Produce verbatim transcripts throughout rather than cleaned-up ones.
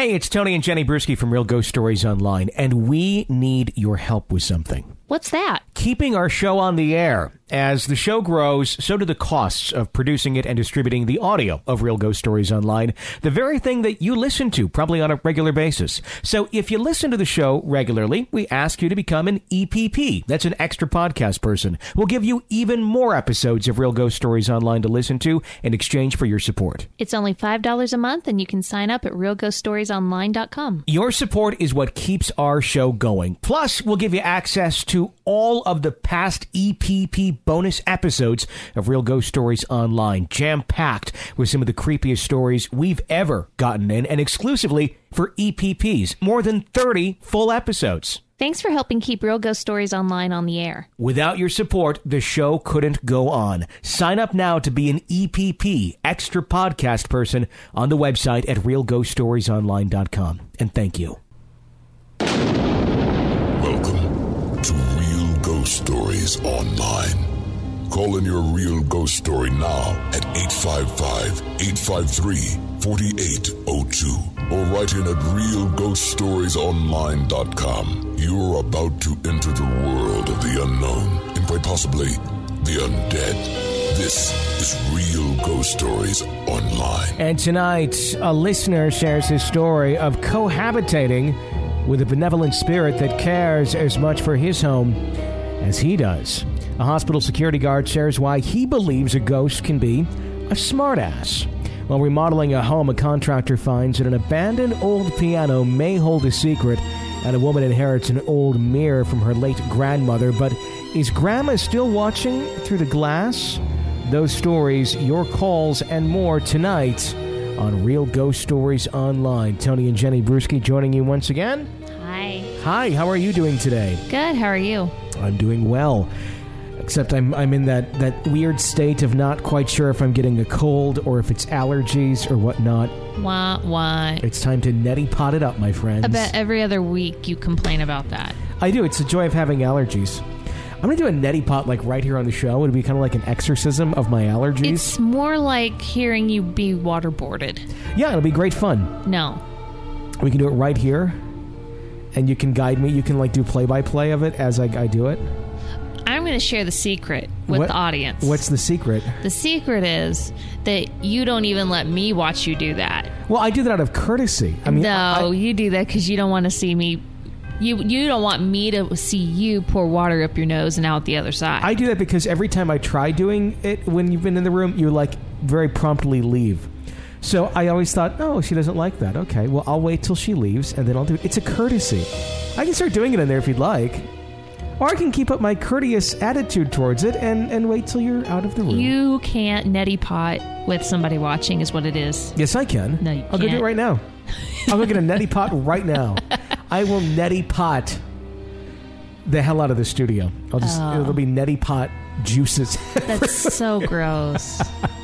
Hey, it's Tony and Jenny Bruschi from Real Ghost Stories Online, and we need your help with something. What's that? Keeping our show on the air. As the show grows, so do the costs of producing it and distributing the audio of Real Ghost Stories Online, the very thing that you listen to probably on a regular basis. So if you listen to the show regularly, we ask you to become an E P P. That's an extra podcast person. We'll give you even more episodes of Real Ghost Stories Online to listen to in exchange for your support. It's only five dollars a month, and you can sign up at real ghost stories online dot com. Your support is what keeps our show going. Plus, we'll give you access to all of the past E P P bonus episodes of Real Ghost Stories Online, jam-packed with some of the creepiest stories we've ever gotten in, and exclusively for E P Ps. More than thirty full episodes. Thanks for helping keep Real Ghost Stories Online on the air. Without your support, the show couldn't go on. Sign up now to be an E P P, extra podcast person, on the website at real ghost stories online dot com. And thank you. Welcome to Real Ghost Stories Online. Call in your real ghost story now at eight five five, eight five three, four eight zero two or write in at real ghost stories online dot com. You're about to enter the world of the unknown and quite possibly the undead. This is Real Ghost Stories Online. And tonight, a listener shares his story of cohabitating with a benevolent spirit that cares as much for his home as he does. A hospital security guard shares why he believes a ghost can be a smartass. While remodeling a home, a contractor finds that an abandoned old piano may hold a secret, and a woman inherits an old mirror from her late grandmother. But is Grandma still watching through the glass? Those stories, your calls, and more tonight on Real Ghost Stories Online. Tony and Jenny Bruschi joining you once again. Hi. Hi, how are you doing today? Good, how are you? I'm doing well. Except I'm I'm in that, that weird state of not quite sure if I'm getting a cold or if it's allergies or whatnot. Why? Why? It's time to neti pot it up, my friends. I bet every other week you complain about that. I do. It's the joy of having allergies. I'm going to do a neti pot like right here on the show. It'll be kind of like an exorcism of my allergies. It's more like hearing you be waterboarded. Yeah, it'll be great fun. No. We can do it right here, and you can guide me. You can like do play-by-play of it as I, I do it. I'm going to share the secret with what, the audience. What's the secret? The secret is that you don't even let me watch you do that. Well, I do that out of courtesy. I mean, no, I, you do that because you don't want to see me. You you don't want me to see you pour water up your nose and out the other side. I do that because every time I try doing it when you've been in the room, you like very promptly leave. So I always thought, oh, she doesn't like that. Okay, well, I'll wait till she leaves and then I'll do it. It's a courtesy. I can start doing it in there if you'd like. Or I can keep up my courteous attitude towards it and, and wait till you're out of the room. You can't neti pot with somebody watching is what it is. Yes, I can. No, you I'll can't. go do it right now. I'll go get a neti pot right now. I will neti pot the hell out of the studio. I'll just Oh. It'll be neti pot juices. That's so gross.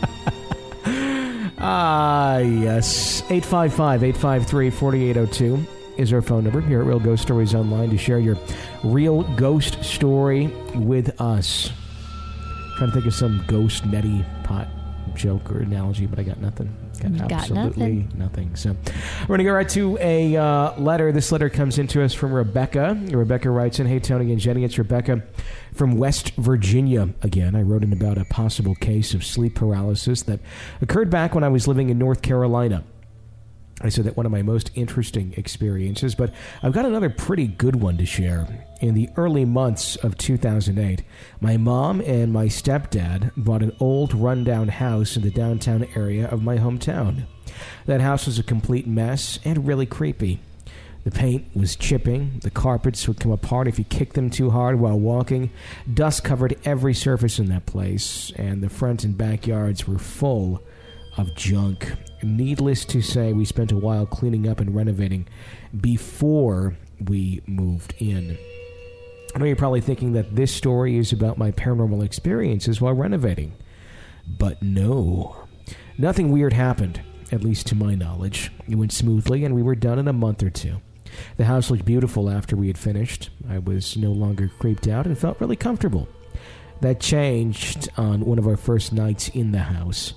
Ah, yes. eight five five, eight five three, four eight zero two is our phone number here at Real Ghost Stories Online to share your real ghost story with us. Trying to think of some ghost neti pot joke or analogy, but I got nothing. Got, got absolutely nothing. nothing. So we're going to go right to a uh, letter. This letter comes into us from Rebecca. Rebecca writes in, hey, Tony and Jenny, it's Rebecca from West Virginia. Again, I wrote in about a possible case of sleep paralysis that occurred back when I was living in North Carolina. I said that one of my most interesting experiences, but I've got another pretty good one to share. In the early months of two thousand eight, my mom and my stepdad bought an old rundown house in the downtown area of my hometown. That house was a complete mess and really creepy. The paint was chipping, the carpets would come apart if you kicked them too hard while walking, dust covered every surface in that place, and the front and backyards were full of junk. Needless to say, we spent a while cleaning up and renovating before we moved in. I know you're probably thinking that this story is about my paranormal experiences while renovating. But no. Nothing weird happened, at least to my knowledge. It went smoothly, and we were done in a month or two. The house looked beautiful after we had finished. I was no longer creeped out and felt really comfortable. That changed on one of our first nights in the house.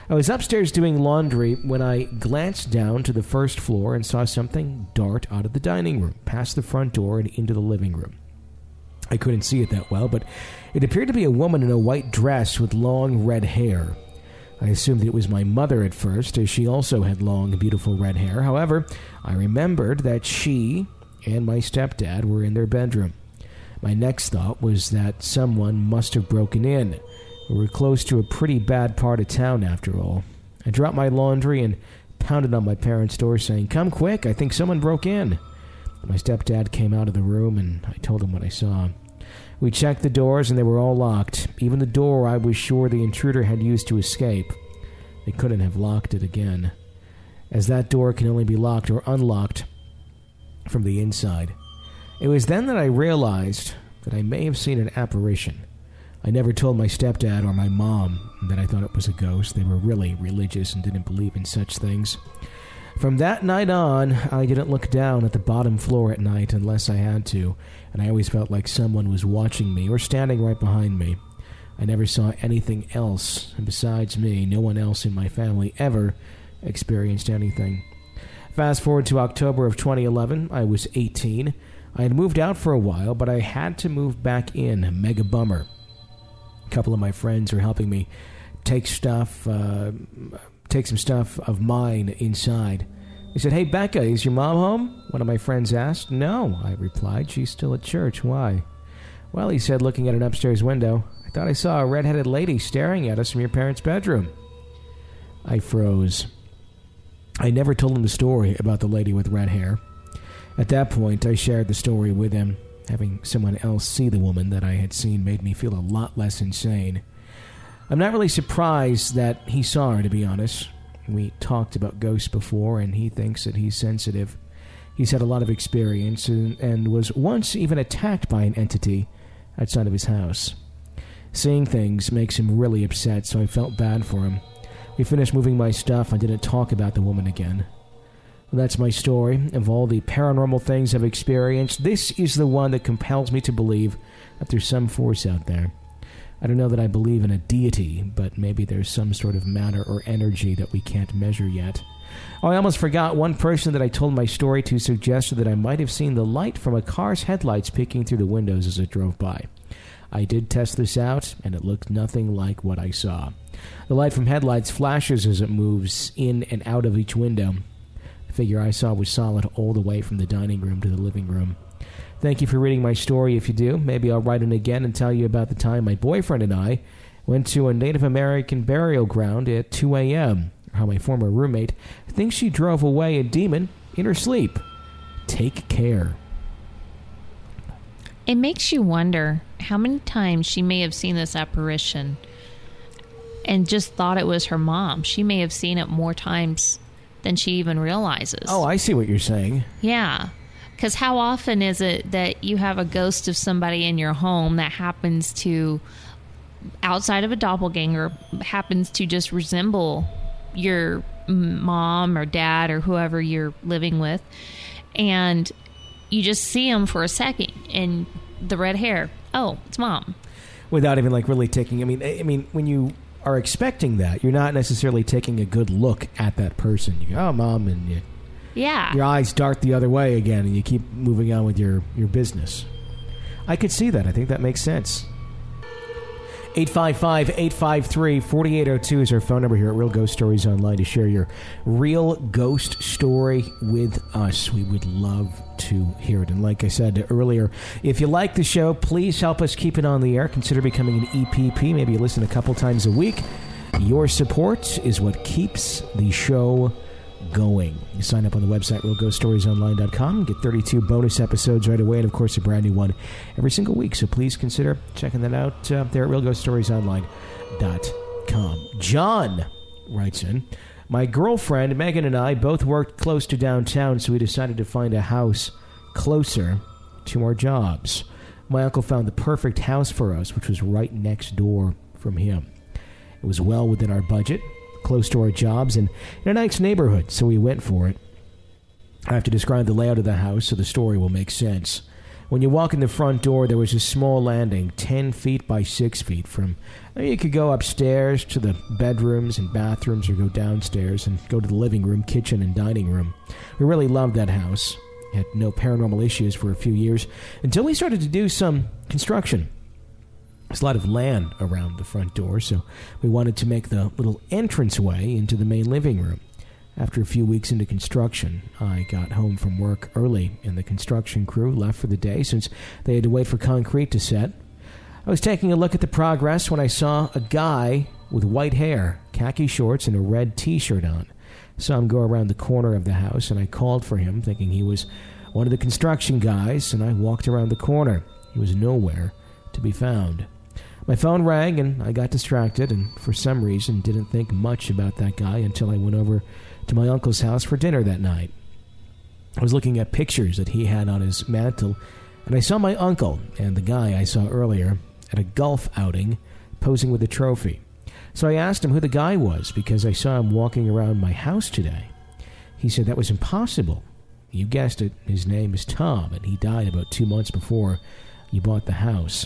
I was upstairs doing laundry when I glanced down to the first floor and saw something dart out of the dining room, past the front door and into the living room. I couldn't see it that well, but it appeared to be a woman in a white dress with long red hair. I assumed that it was my mother at first, as she also had long, beautiful red hair. However, I remembered that she and my stepdad were in their bedroom. My next thought was that someone must have broken in. We were close to a pretty bad part of town, after all. I dropped my laundry and pounded on my parents' door, saying, "Come quick, I think someone broke in." My stepdad came out of the room, and I told him what I saw. We checked the doors, and they were all locked. Even the door I was sure the intruder had used to escape. They couldn't have locked it again, as that door can only be locked or unlocked from the inside. It was then that I realized that I may have seen an apparition. I never told my stepdad or my mom that I thought it was a ghost. They were really religious and didn't believe in such things. From that night on, I didn't look down at the bottom floor at night unless I had to, and I always felt like someone was watching me or standing right behind me. I never saw anything else, and besides me, no one else in my family ever experienced anything. Fast forward to October of twenty eleven, I was eighteen. I had moved out for a while, but I had to move back in. Mega bummer. A couple of my friends were helping me take stuff, uh, take some stuff of mine inside. They said, "Hey, Becca, is your mom home?" One of my friends asked. "No," I replied. "She's still at church. Why?" "Well," he said, looking at an upstairs window, "I thought I saw a red-headed lady staring at us from your parents' bedroom." I froze. I never told him the story about the lady with red hair. At that point, I shared the story with him. Having someone else see the woman that I had seen made me feel a lot less insane. I'm not really surprised that he saw her, to be honest. We talked about ghosts before, and he thinks that he's sensitive. He's had a lot of experience and, and was once even attacked by an entity outside of his house. Seeing things makes him really upset, so I felt bad for him. We finished moving my stuff. I didn't talk about the woman again. Well, that's my story. Of all the paranormal things I've experienced, this is the one that compels me to believe that there's some force out there. I don't know that I believe in a deity, but maybe there's some sort of matter or energy that we can't measure yet. Oh, I almost forgot. One person that I told my story to suggested that I might have seen the light from a car's headlights peeking through the windows as it drove by. I did test this out, and it looked nothing like what I saw. The light from headlights flashes as it moves in and out of each window. The figure I saw was solid all the way from the dining room to the living room. Thank you for reading my story. If you do, maybe I'll write in again and tell you about the time my boyfriend and I went to a Native American burial ground at two a.m., or how my former roommate thinks she drove away a demon in her sleep. Take care. It makes you wonder how many times she may have seen this apparition and just thought it was her mom. She may have seen it more times than she even realizes. Oh, I see what you're saying. Yeah. Because how often is it that you have a ghost of somebody in your home that happens to, outside of a doppelganger, happens to just resemble your mom or dad or whoever you're living with, and you just see them for a second, and the red hair, oh, it's mom. Without even like really taking, I mean, I mean, when you are expecting that, you're not necessarily taking a good look at that person. You go, "Oh, mom," and you, yeah, your eyes dart the other way again, and you keep moving on with your, your business. I could see that. I think that makes sense. eight five five, eight five three, four eight zero two is our phone number here at Real Ghost Stories Online to share your real ghost story with us. We would love to hear it. And like I said earlier, if you like the show, please help us keep it on the air. Consider becoming an E P P. Maybe you listen a couple times a week. Your support is what keeps the show going. You sign up on the website, real ghost stories online dot com, get thirty-two bonus episodes right away, and of course a brand new one every single week. So please consider checking that out uh, there at real ghost stories online dot com. John writes in, "My girlfriend Megan and I both worked close to downtown, so we decided to find a house closer to our jobs. My uncle found the perfect house for us, which was right next door from him. It was well within our budget, close to our jobs, and in a nice neighborhood, so we went for it. I have to describe the layout of the house so the story will make sense. When you walk in the front door, there was a small landing, ten feet by six feet. From I mean, you could go upstairs to the bedrooms and bathrooms, or go downstairs and go to the living room, kitchen, and dining room. We really loved that house. Had no paranormal issues for a few years until we started to do some construction. There's a lot of land around the front door, so we wanted to make the little entranceway into the main living room. After a few weeks into construction, I got home from work early, and the construction crew left for the day since they had to wait for concrete to set. I was taking a look at the progress when I saw a guy with white hair, khaki shorts, and a red T-shirt on. I saw him go around the corner of the house, and I called for him, thinking he was one of the construction guys, and I walked around the corner. He was nowhere to be found. My phone rang, and I got distracted, and for some reason didn't think much about that guy until I went over to my uncle's house for dinner that night. I was looking at pictures that he had on his mantle, and I saw my uncle and the guy I saw earlier at a golf outing posing with a trophy. So I asked him who the guy was because I saw him walking around my house today. He said that was impossible. You guessed it, his name is Tom, and he died about two months before you bought the house.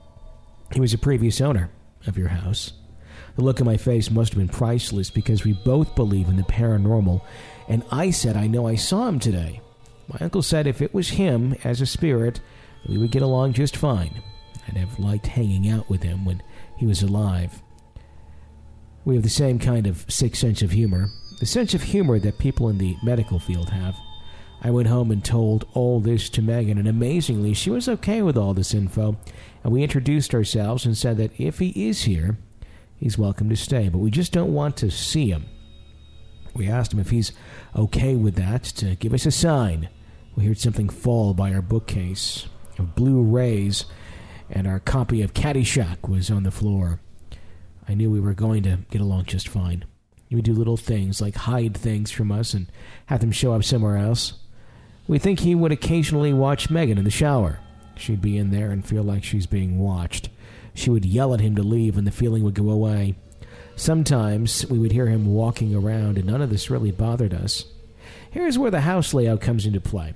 He was a previous owner of your house. The look on my face must have been priceless because we both believe in the paranormal, and I said I know I saw him today. My uncle said if it was him as a spirit, we would get along just fine. I'd have liked hanging out with him when he was alive. We have the same kind of sick sense of humor, the sense of humor that people in the medical field have. I went home and told all this to Megan, and amazingly, she was okay with all this info, and we introduced ourselves and said that if he is here, he's welcome to stay, but we just don't want to see him. We asked him if he's okay with that, to give us a sign. We heard something fall by our bookcase of Blu-rays, and our copy of Caddyshack was on the floor. I knew we were going to get along just fine. He would do little things like hide things from us and have them show up somewhere else. We think he would occasionally watch Megan in the shower. She'd be in there and feel like she's being watched. She would yell at him to leave and the feeling would go away. Sometimes we would hear him walking around and none of this really bothered us. Here's where the house layout comes into play.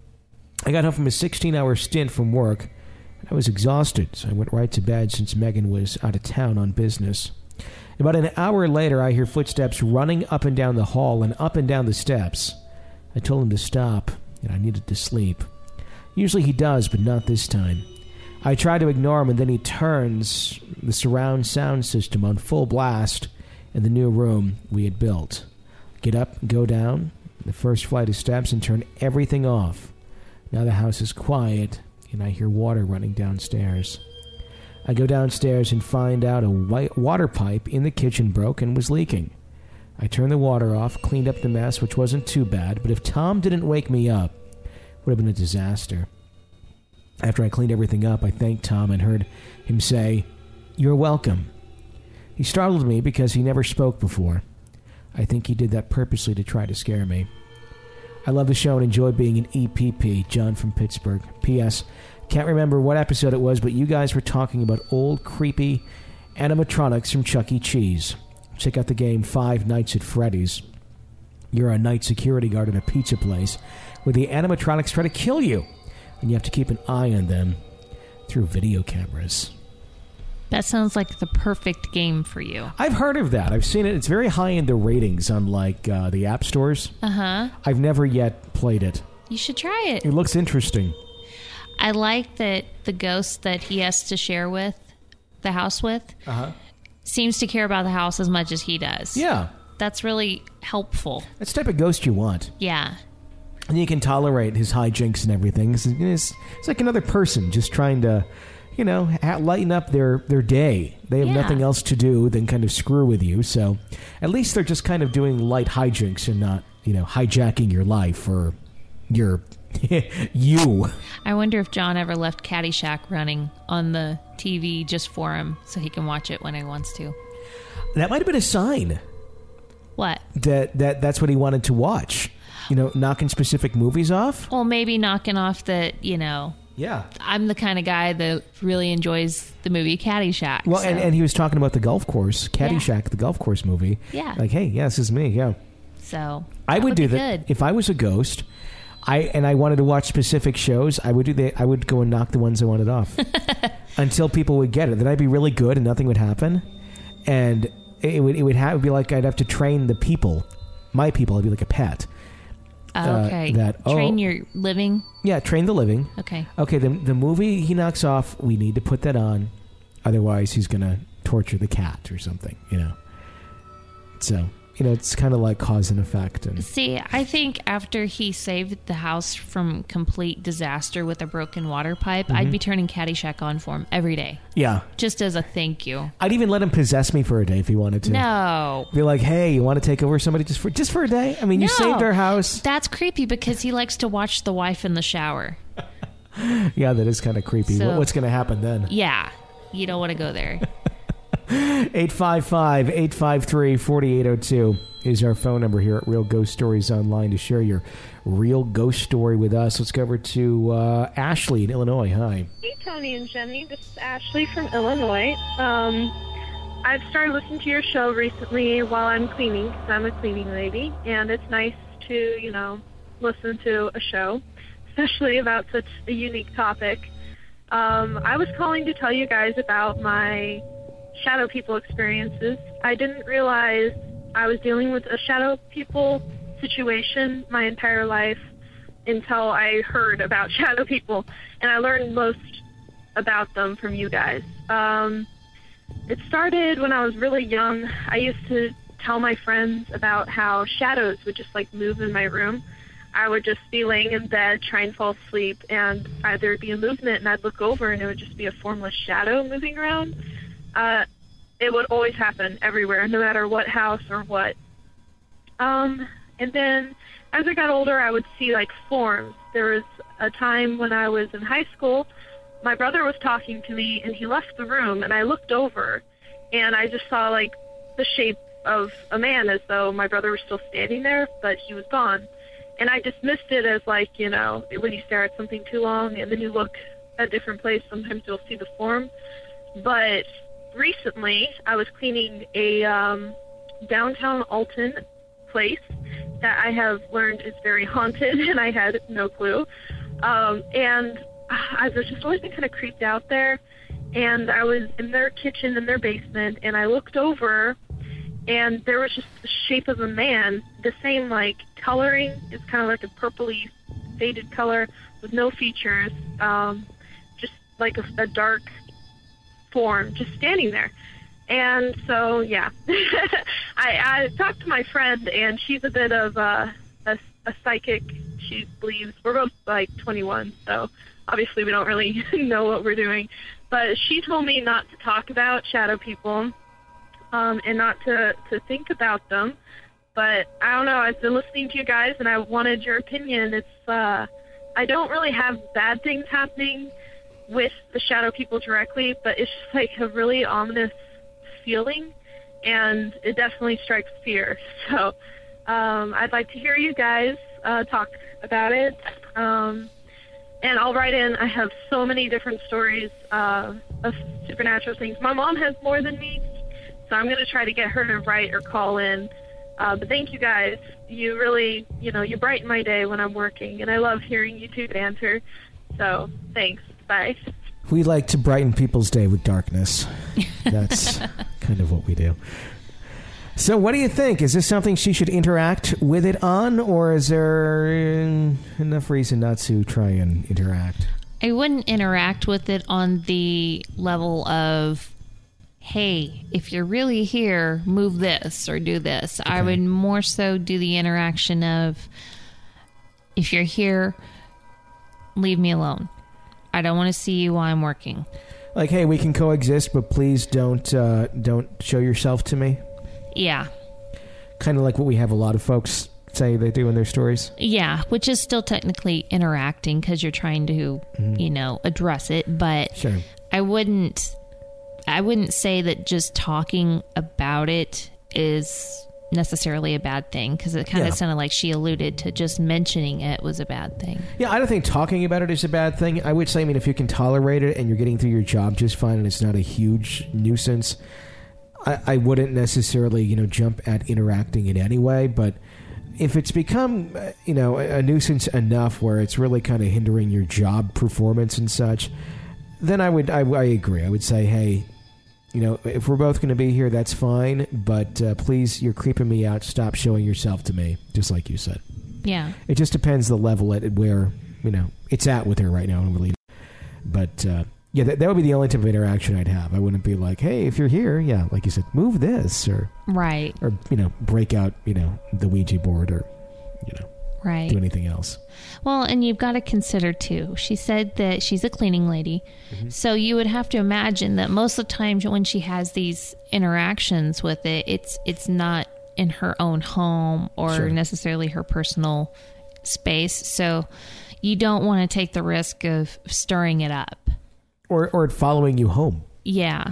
I got home from a sixteen-hour stint from work. I was exhausted, so I went right to bed since Megan was out of town on business. About an hour later, I hear footsteps running up and down the hall and up and down the steps. I told him to stop, and I needed to sleep. Usually he does, but not this time. I try to ignore him, and then he turns the surround sound system on full blast in the new room we had built. Get up, go down the first flight of steps, and turn everything off. Now the house is quiet, and I hear water running downstairs. I go downstairs and find out a white water pipe in the kitchen broke and was leaking. I turned the water off, cleaned up the mess, which wasn't too bad, but if Tom didn't wake me up, it would have been a disaster. After I cleaned everything up, I thanked Tom and heard him say, "You're welcome." He startled me because he never spoke before. I think he did that purposely to try to scare me. I love the show and enjoy being an E P P. John from Pittsburgh. P S. Can't remember what episode it was, but you guys were talking about old, creepy animatronics from Chuck E. Cheese. Check out the game Five Nights at Freddy's. You're a night security guard at a pizza place where the animatronics try to kill you, and you have to keep an eye on them through video cameras. That sounds like the perfect game for you. I've heard of that. I've seen it. It's very high in the ratings on like uh, the app stores. Uh-huh. I've never yet played it. You should try it. It looks interesting. I like that the ghost that he has to share with, the house with, uh-huh. seems to care about the house as much as he does. Yeah. That's really helpful. That's the type of ghost you want. Yeah. And you can tolerate his hijinks and everything. It's, it's, it's like another person just trying to, you know, ha- lighten up their, their day. They have yeah. nothing else to do than kind of screw with you. So at least they're just kind of doing light hijinks and not, you know, hijacking your life or your... you. I wonder if John ever left Caddyshack running on the T V just for him so he can watch it when he wants to. That might have been a sign. What? That that that's what he wanted to watch. You know, knocking specific movies off? Well, maybe knocking off that, you know... Yeah. I'm the kind of guy that really enjoys the movie Caddyshack. Well, so. and, and he was talking about the golf course, Caddyshack, yeah. the golf course movie. Yeah. Like, hey, yeah, this is me, yeah. So, I would, would do be that. good. If I was a ghost, I and I wanted to watch specific shows, I would do the I would go and knock the ones I wanted off until people would get it. Then I'd be really good and nothing would happen, and it would it would have, it would be like I'd have to train the people, my people. I'd be like a pet. Okay. Uh, that train oh, your living. Yeah, train the living. Okay. Okay. The the movie he knocks off, we need to put that on, otherwise he's gonna torture the cat or something. You know. So. You know, it's kind of like cause and effect. And see, I think after he saved the house from complete disaster with a broken water pipe, mm-hmm. I'd be turning Caddyshack on for him every day. Yeah. Just as a thank you. I'd even let him possess me for a day if he wanted to. No. Be like, hey, you want to take over somebody just for just for a day? I mean, you no. saved our house. That's creepy because he likes to watch the wife in the shower. Yeah, that is kind of creepy. So, what, what's going to happen then? Yeah. You don't want to go there. eight five five, eight five three, four eight zero two is our phone number here at Real Ghost Stories Online to share your real ghost story with us. Let's go over to uh, Ashley in Illinois. Hi. Hey, Tony and Jenny. This is Ashley from Illinois. Um, I've started listening to your show recently while I'm cleaning, because I'm a cleaning lady, and it's nice to, you know, listen to a show, especially about such a unique topic. Um, I was calling to tell you guys about my shadow people experiences. I didn't realize I was dealing with a shadow people situation my entire life until I heard about shadow people, and I learned most about them from you guys. Um, it started when I was really young. I used to tell my friends about how shadows would just like move in my room. I would just be laying in bed trying to fall asleep, and either there'd be a movement and I'd look over and it would just be a formless shadow moving around. Uh, it would always happen everywhere, no matter what house or what. Um, and then as I got older, I would see like forms. There was a time when I was in high school, my brother was talking to me and he left the room, and I looked over and I just saw like the shape of a man, as though my brother was still standing there, but he was gone. And I dismissed it as like, you know, when you stare at something too long and then you look at a different place, sometimes you'll see the form. But recently, I was cleaning a um, downtown Alton place that I have learned is very haunted, and I had no clue. Um, and I was just always been kind of creeped out there. And I was in their kitchen, in their basement, and I looked over, and there was just the shape of a man, the same like coloring. It's kind of like a purpley faded color with no features, um, just like a, a dark form just standing there. And so, yeah, I, I talked to my friend, and she's a bit of a, a, a psychic. She believes we're both like twenty-one, so obviously we don't really know what we're doing. But she told me not to talk about shadow people, um, and not to, to think about them. But I don't know, I've been listening to you guys, and I wanted your opinion. It's uh, I don't really have bad things happening with the shadow people directly, but it's just like a really ominous feeling, and it definitely strikes fear. So um, I'd like to hear you guys uh, talk about it. Um, and I'll write in. I have so many different stories uh, of supernatural things. My mom has more than me, so I'm going to try to get her to write or call in. Uh, but thank you guys. You really, you know, you brighten my day when I'm working, and I love hearing you two banter. So thanks. Bye. We like to brighten people's day with darkness. That's kind of what we do. So what do you think? Is this something she should interact with it on, or is there enough reason not to try and interact? I wouldn't interact with it on the level of, hey, if you're really here, move this or do this. Okay. I would more so do the interaction of, if you're here, leave me alone. I don't want to see you while I'm working. Like, hey, we can coexist, but please don't uh, don't show yourself to me. Yeah. Kind of like what we have a lot of folks say they do in their stories. Yeah, which is still technically interacting because you're trying to, mm-hmm. you know, address it. But sure. I wouldn't, I wouldn't say that just talking about it is necessarily a bad thing, because it kind of yeah. sounded like she alluded to just mentioning it was a bad thing. Yeah, I don't think talking about it is a bad thing. I would say, I mean, if you can tolerate it and you're getting through your job just fine and it's not a huge nuisance, I, I wouldn't necessarily, you know, jump at interacting in any way. But if it's become, uh, you know, a, a nuisance enough where it's really kind of hindering your job performance and such, then I would, I, I agree. I would say, hey, you know, if we're both going to be here, that's fine. But uh, please, you're creeping me out. Stop showing yourself to me, just like you said. Yeah. It just depends the level at where, you know, it's at with her right now. And really, but uh, yeah, that, that would be the only type of interaction I'd have. I wouldn't be like, hey, if you're here, yeah, like you said, move this or right, or you know, break out, you know, the Ouija board or, you know, right, do anything else. Well, and you've got to consider too. She said that she's a cleaning lady, mm-hmm. so you would have to imagine that most of the times when she has these interactions with it, it's it's not in her own home or sure. necessarily her personal space. So you don't want to take the risk of stirring it up. Or or following you home. Yeah.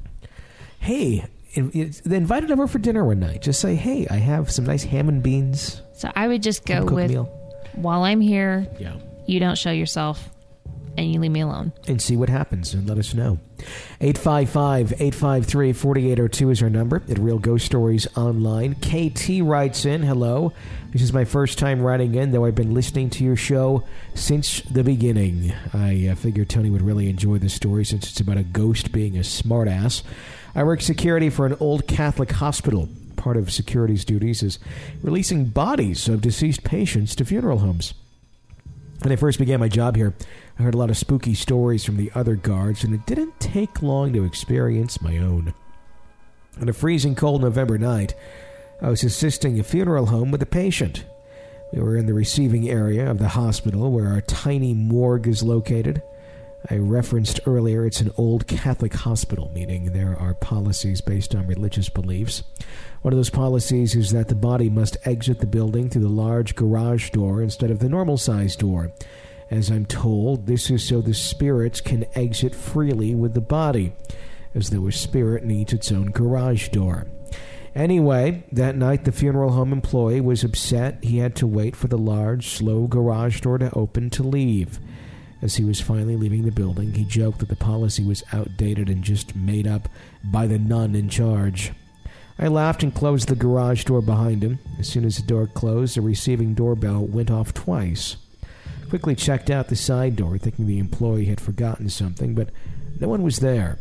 Hey, they invited over for dinner one night. Just say, hey, I have some nice ham and beans. So I would just go with, meal. While I'm here, yeah. you don't show yourself and you leave me alone. And see what happens and let us know. eight five five, eight five three, four eight zero two is our number at Real Ghost Stories Online. K T writes in, hello. This is my first time writing in, though I've been listening to your show since the beginning. I uh, figured Tony would really enjoy the story since it's about a ghost being a smartass. I work security for an old Catholic hospital. Part of security's duties is releasing bodies of deceased patients to funeral homes. When I first began my job here, I heard a lot of spooky stories from the other guards, and it didn't take long to experience my own. On a freezing cold November night, I was assisting a funeral home with a patient. We were in the receiving area of the hospital where our tiny morgue is located. I referenced earlier it's an old Catholic hospital, meaning there are policies based on religious beliefs. One of those policies is that the body must exit the building through the large garage door instead of the normal-sized door. As I'm told, this is so the spirits can exit freely with the body, as though a spirit needs its own garage door. Anyway, that night the funeral home employee was upset he had to wait for the large, slow garage door to open to leave. As he was finally leaving the building, he joked that the policy was outdated and just made up by the nun in charge. I laughed and closed the garage door behind him. As soon as the door closed, the receiving doorbell went off twice. Quickly checked out the side door, thinking the employee had forgotten something, but no one was there.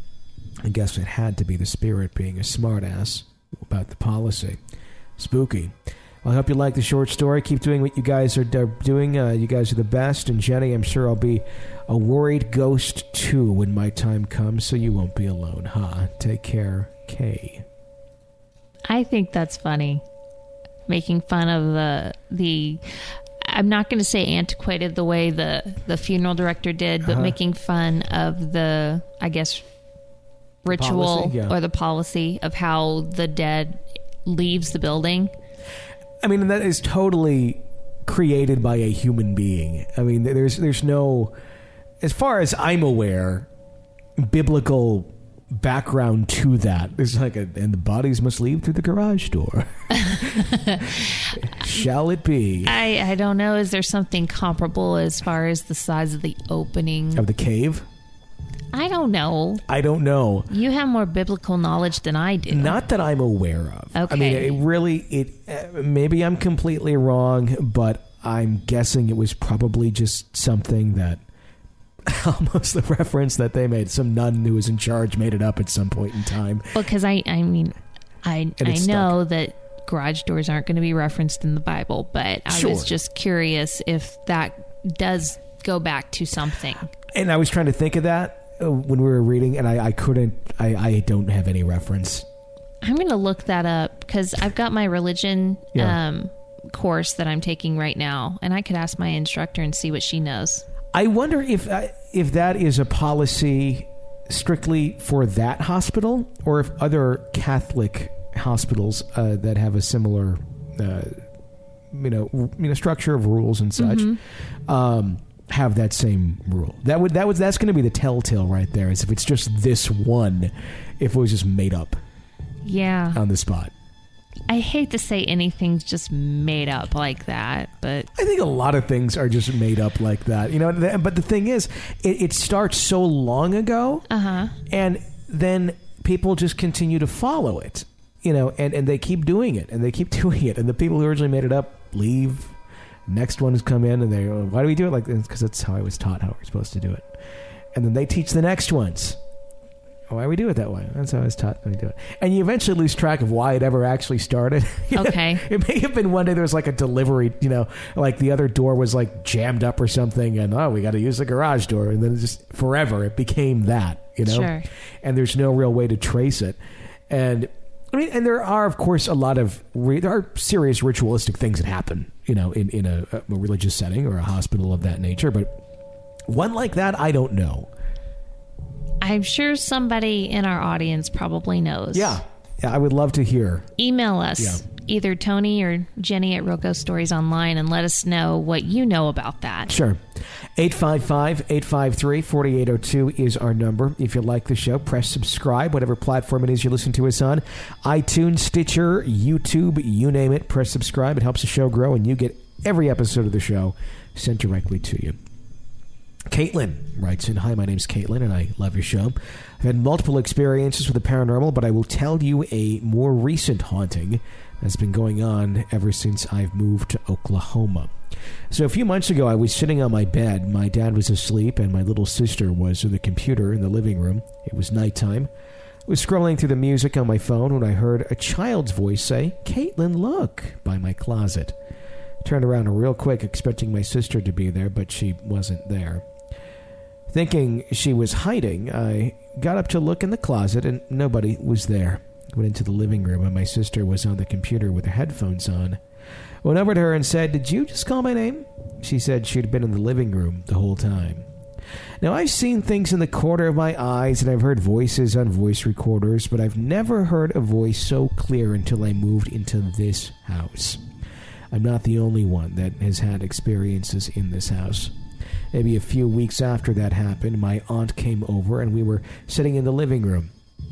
I guess it had to be the spirit being a smartass about the policy. Spooky. Well, I hope you like the short story. Keep doing what you guys are doing. Uh, you guys are the best. And Jenny, I'm sure I'll be a worried ghost too when my time comes, so you won't be alone, huh? Take care, Kay. I think that's funny. Making fun of the the I'm not going to say antiquated the way the the funeral director did, but uh-huh. making fun of the, I guess, ritual policy, yeah. or the policy of how the dead leaves the building. I mean, that is totally created by a human being. I mean, there's there's no, as far as I'm aware, biblical background to that. There's like a, and the bodies must leave through the garage door. Shall it be? I, I don't know. Is there something comparable as far as the size of the opening? Of the cave? I don't know. I don't know. You have more biblical knowledge than I do. Not that I'm aware of. Okay. I mean, it really, it uh, maybe I'm completely wrong, but I'm guessing it was probably just something that almost the reference that they made. Some nun who was in charge made it up at some point in time. Because I, I mean, I, I know stuck. that garage doors aren't going to be referenced in the Bible, but I sure. was just curious if that does go back to something. And I was trying to think of that when we were reading, and I, I couldn't, I, I don't have any reference. I'm going to look that up because I've got my religion yeah. um, course that I'm taking right now, and I could ask my instructor and see what she knows. I wonder if uh, if that is a policy strictly for that hospital, or if other Catholic hospitals uh, that have a similar, uh, you know, you know, structure of rules and such. Mm-hmm. Um, have that same rule. That would that was that's going to be the telltale right there. Is if it's just this one, if it was just made up, yeah, on the spot. I hate to say anything's just made up like that, but I think a lot of things are just made up like that. You know, but the thing is, it, it starts so long ago, uh-huh. and then people just continue to follow it. You know, and, and they keep doing it, and they keep doing it. And the people who originally made it up leave. Next ones come in, and they, why do we do it like this? Because that's how I was taught how we're supposed to do it. And then they teach the next ones. Why do we do it that way? That's how I was taught how to do it. And you eventually lose track of why it ever actually started. Okay. It may have been one day there was like a delivery, you know, like the other door was like jammed up or something, and oh, we got to use the garage door. And then it just forever it became that, you know? Sure. And there's no real way to trace it. And I mean, and there are, of course, a lot of, re- there are serious ritualistic things that happen, you know, in, in a, a religious setting or a hospital of that nature. But one like that, I don't know. I'm sure somebody in our audience probably knows. Yeah. Yeah, I would love to hear. Email us, Yeah. either Tony or Jenny at Real Ghost Stories Online, and let us know what you know about that. Sure. eight five five, eight five three, four eight zero two is our number. If you like the show, press subscribe, whatever platform it is you listen to us on. iTunes, Stitcher, YouTube, you name it. Press subscribe. It helps the show grow, and you get every episode of the show sent directly to you. Caitlin writes in, hi, my name's Caitlin, and I love your show. I've had multiple experiences with the paranormal, but I will tell you a more recent haunting that's been going on ever since I've moved to Oklahoma. So a few months ago, I was sitting on my bed. My dad was asleep, and my little sister was at the computer in the living room. It was nighttime. I was scrolling through the music on my phone when I heard a child's voice say, Caitlin, look, by my closet. I turned around real quick, expecting my sister to be there, but she wasn't there. Thinking she was hiding, I got up to look in the closet, and nobody was there. I went into the living room, and my sister was on the computer with her headphones on. I went over to her and said, did you just call my name? She said she'd been in the living room the whole time. Now, I've seen things in the corner of my eyes, and I've heard voices on voice recorders, but I've never heard a voice so clear until I moved into this house. I'm not the only one that has had experiences in this house. Maybe a few weeks after that happened, my aunt came over, and we were sitting in the living room.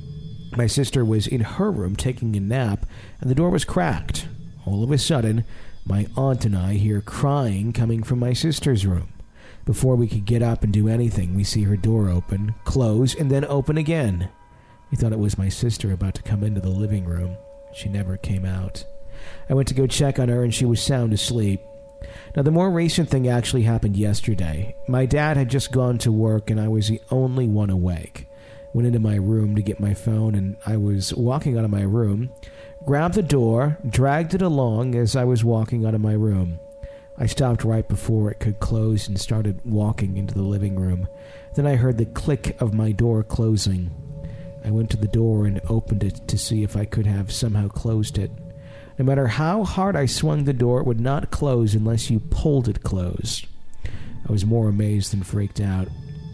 My sister was in her room taking a nap, and the door was cracked. All of a sudden, my aunt and I hear crying coming from my sister's room. Before we could get up and do anything, we see her door open, close, and then open again. We thought it was my sister about to come into the living room. She never came out. I went to go check on her, and she was sound asleep. Now, the more recent thing actually happened yesterday. My dad had just gone to work, and I was the only one awake. Went into my room to get my phone, and I was walking out of my room, grabbed the door, dragged it along as I was walking out of my room. I stopped right before it could close and started walking into the living room. Then I heard the click of my door closing. I went to the door and opened it to see if I could have somehow closed it. No matter how hard I swung the door, it would not close unless you pulled it closed. I was more amazed than freaked out.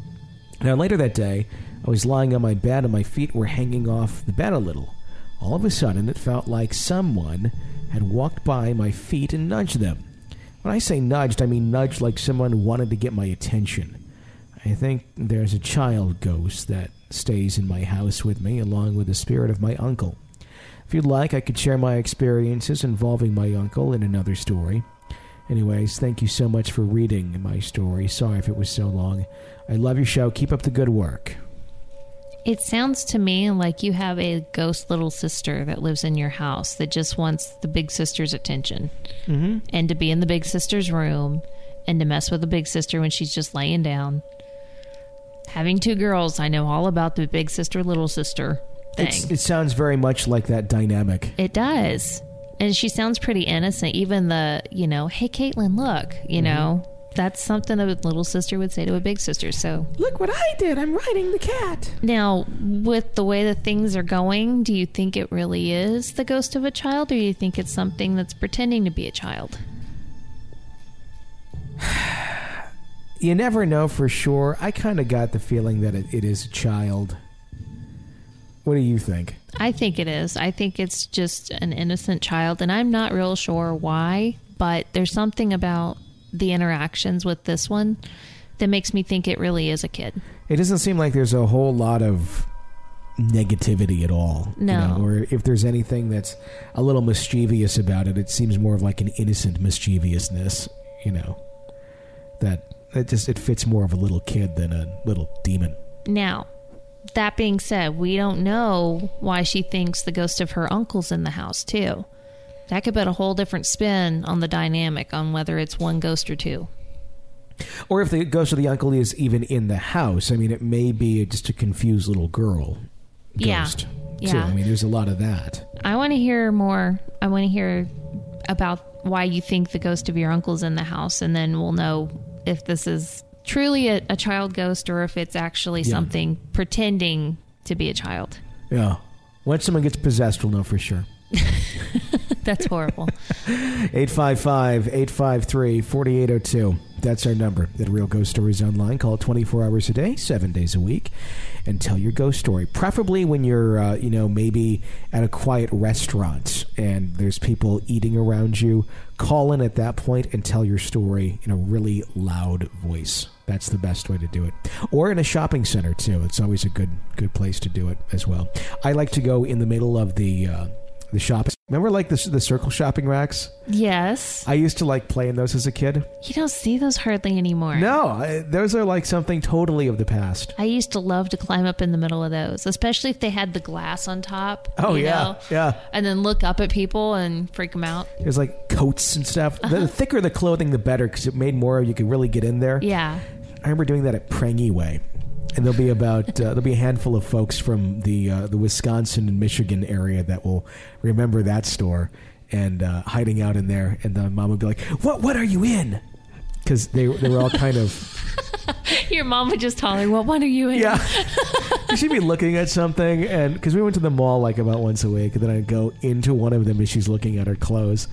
Now, later that day, I was lying on my bed and my feet were hanging off the bed a little. All of a sudden, it felt like someone had walked by my feet and nudged them. When I say nudged, I mean nudged like someone wanted to get my attention. I think there's a child ghost that stays in my house with me, along with the spirit of my uncle. If you'd like, I could share my experiences involving my uncle in another story. Anyways, thank you so much for reading my story. Sorry if it was so long. I love your show. Keep up the good work. It sounds to me like you have a ghost little sister that lives in your house that just wants the big sister's attention. Mm-hmm. And to be in the big sister's room and to mess with the big sister when she's just laying down. Having two girls, I know all about the big sister, little sister thing. It's, it sounds very much like that dynamic. It does. And she sounds pretty innocent. Even the, you know, hey, Caitlin, look, you mm-hmm. know, that's something a little sister would say to a big sister. So look what I did. I'm riding the cat. Now, with the way that things are going, do you think it really is the ghost of a child, or do you think it's something that's pretending to be a child? You never know for sure. I kind of got the feeling that it, it is a child. What do you think? I think it is. I think it's just an innocent child, and I'm not real sure why, but there's something about the interactions with this one that makes me think it really is a kid. It doesn't seem like there's a whole lot of negativity at all. No. You know, or if there's anything that's a little mischievous about it, it seems more of like an innocent mischievousness, you know, that it just it fits more of a little kid than a little demon. Now, that being said, we don't know why she thinks the ghost of her uncle's in the house, too. That could put a whole different spin on the dynamic on whether it's one ghost or two. Or if the ghost of the uncle is even in the house. I mean, it may be just a confused little girl ghost. Yeah. Too. Yeah. I mean, there's a lot of that. I want to hear more. I want to hear about why you think the ghost of your uncle's in the house, and then we'll know if this is truly a, a child ghost or if it's actually Yeah. something pretending to be a child. Yeah. Once someone gets possessed, we'll know for sure. That's horrible. eight five five, eight five three, four eight zero two. That's our number at Real Ghost Stories Online. Call twenty-four hours a day, seven days a week, and tell your ghost story. Preferably when you're, uh, you know, maybe at a quiet restaurant and there's people eating around you. Call in at that point and tell your story in a really loud voice. That's the best way to do it. Or in a shopping center, too. It's always a good good place to do it as well. I like to go in the middle of the... Uh, The shop. Remember like the, the circle shopping racks? Yes. I used to like playing those as a kid. You don't see those hardly anymore. No, I, those are like something totally of the past. I used to love to climb up in the middle of those, especially if they had the glass on top. Oh, you yeah. know? Yeah. And then look up at people and freak them out. There's like coats and stuff. Uh-huh. The thicker the clothing, the better, because it made more, you could really get in there. Yeah. I remember doing that at Prangy Way. And there'll be about uh, there'll be a handful of folks from the uh, the Wisconsin and Michigan area that will remember that store and uh, hiding out in there. And the mom would be like, "What? What are you in?" Because they they were all kind of. Your mom would just holler, "What one are you in?" Yeah, she'd be looking at something, and because we went to the mall like about once a week, and then I'd go into one of them and she's looking at her clothes.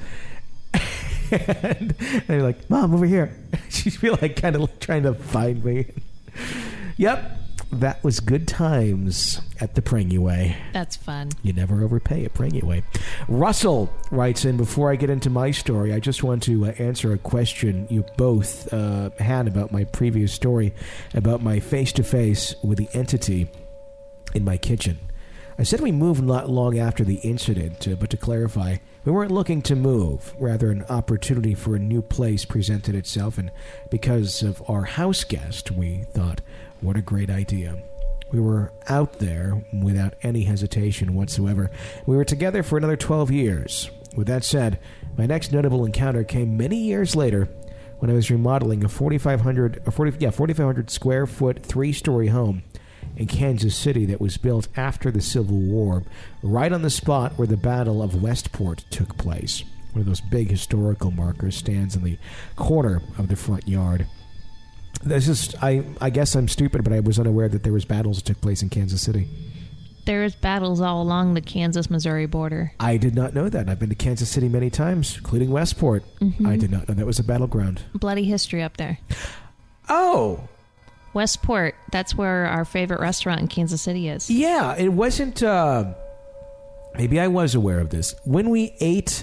and I'd be like, "Mom, over here." She'd be like, kind of trying to find me. Yep, that was good times at the Prangy Way. That's fun. You never overpay at Prangy Way. Russell writes in, before I get into my story, I just want to uh, answer a question you both uh, had about my previous story, about my face-to-face with the entity in my kitchen. I said we moved not long after the incident, uh, but to clarify, we weren't looking to move. Rather, an opportunity for a new place presented itself, and because of our house guest, we thought, what a great idea. We were out there without any hesitation whatsoever. We were together for another twelve years. With that said, my next notable encounter came many years later when I was remodeling a forty-five hundred, or forty, yeah, forty-five hundred square foot, three-story home in Kansas City that was built after the Civil War, right on the spot where the Battle of Westport took place. One of those big historical markers stands in the corner of the front yard. This is, I, I guess I'm stupid, but I was unaware that there was battles that took place in Kansas City. There's battles all along the Kansas-Missouri border. I did not know that. I've been to Kansas City many times, including Westport. Mm-hmm. I did not know that was a battleground. Bloody history up there. Oh! Westport, that's where our favorite restaurant in Kansas City is. Yeah, it wasn't, uh, maybe I was aware of this. When we ate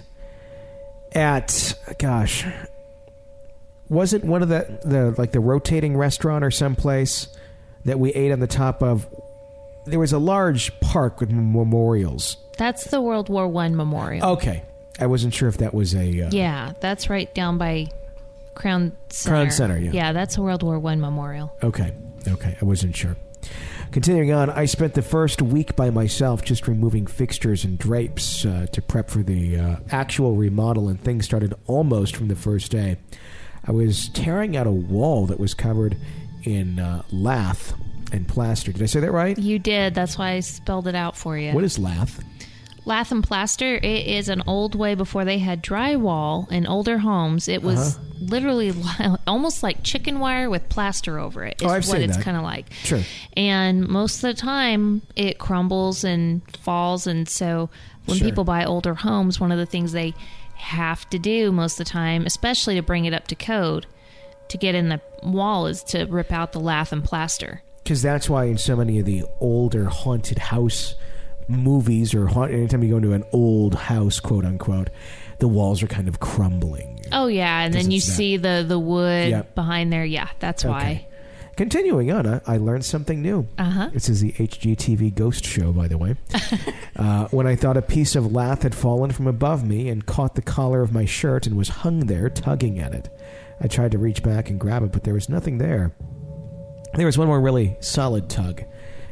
at, gosh... Was it one of the, the like the rotating restaurant or someplace that we ate on the top of? There was a large park with memorials. That's the World War One memorial. Okay. I wasn't sure if that was a... Uh, yeah, that's right down by Crown Center. Crown Center, yeah. Yeah, that's a World War One memorial. Okay. Okay. I wasn't sure. Continuing on, I spent the first week by myself just removing fixtures and drapes uh, to prep for the uh, actual remodel, and things started almost from the first day. I was tearing out a wall that was covered in uh, lath and plaster. Did I say that right? You did. That's why I spelled it out for you. What is lath? Lath and plaster, it is an old way before they had drywall in older homes. It was Uh-huh. literally li- almost like chicken wire with plaster over it. Is Oh, I've what seen it's that. kind of like. Sure. And most of the time, it crumbles and falls. And so when Sure. people buy older homes, one of the things they have to do most of the time, especially to bring it up to code, to get in the wall, is to rip out the lath and plaster. Because that's why in so many of the older haunted house movies, or haunt, anytime you go into an old house, quote unquote, the walls are kind of crumbling. Oh yeah, and 'Cause then you it's that- see the the wood Yep. behind there. Yeah, that's Okay. why. Continuing on, I, I learned something new. Uh-huh. This is the H G T V Ghost Show, by the way. uh, when I thought a piece of lath had fallen from above me and caught the collar of my shirt and was hung there, tugging at it. I tried to reach back and grab it, but there was nothing there. There was one more really solid tug,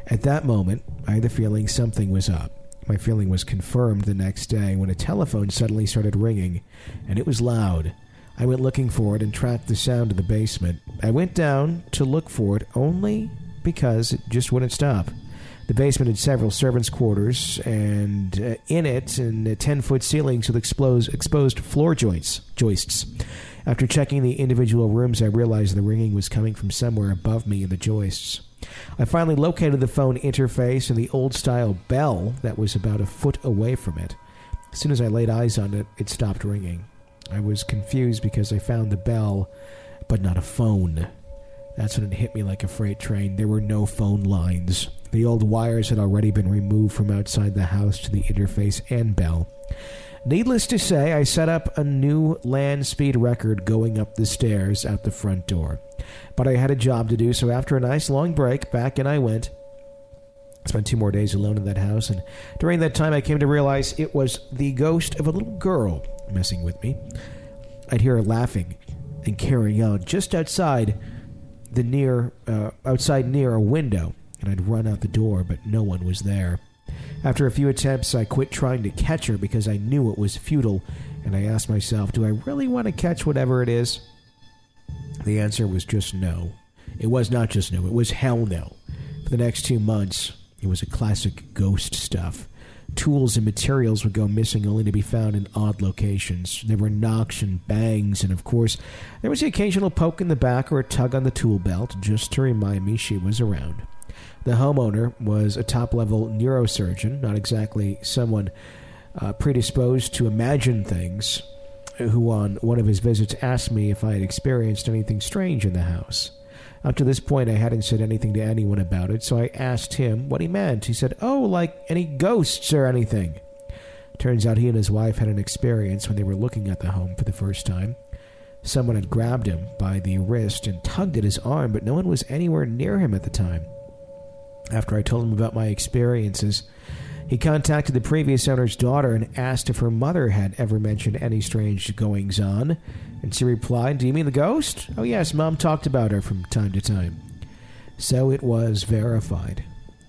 At that moment, I had the feeling something was up. My feeling was confirmed the next day when a telephone suddenly started ringing, and it was loud. I went looking for it and tracked the sound to the basement. I went down to look for it only because it just wouldn't stop. The basement had several servants' quarters, and uh, in it, and ten-foot ceilings with exposed, exposed floor joints, joists. After checking the individual rooms, I realized the ringing was coming from somewhere above me in the joists. I finally located the phone interface and the old-style bell that was about a foot away from it. As soon as I laid eyes on it, it stopped ringing. I was confused because I found the bell, but not a phone. That's when it hit me like a freight train. There were no phone lines. The old wires had already been removed from outside the house to the interface and bell. Needless to say, I set up a new land speed record going up the stairs out the front door. But I had a job to do, so after a nice long break, back in I went. I spent two more days alone in that house, and during that time I came to realize it was the ghost of a little girl messing with me. I'd hear her laughing and carrying on just outside the near, uh, outside near a window, and I'd run out the door, but no one was there. After a few attempts, I quit trying to catch her because I knew it was futile, and I asked myself, do I really want to catch whatever it is? The answer was just no. It was not just no, it was hell no. For the next two months, it was a classic ghost stuff. Tools and materials would go missing only to be found in odd locations. There were knocks and bangs, and of course, there was the occasional poke in the back or a tug on the tool belt just to remind me she was around. The homeowner was a top-level neurosurgeon, not exactly someone uh, predisposed to imagine things, who on one of his visits asked me if I had experienced anything strange in the house. Up to this point, I hadn't said anything to anyone about it, so I asked him what he meant. He said, oh, like any ghosts or anything. Turns out he and his wife had an experience when they were looking at the home for the first time. Someone had grabbed him by the wrist and tugged at his arm, but no one was anywhere near him at the time. After I told him about my experiences, he contacted the previous owner's daughter and asked if her mother had ever mentioned any strange goings-on. And she replied, do you mean the ghost? Oh yes, Mom talked about her from time to time. So it was verified.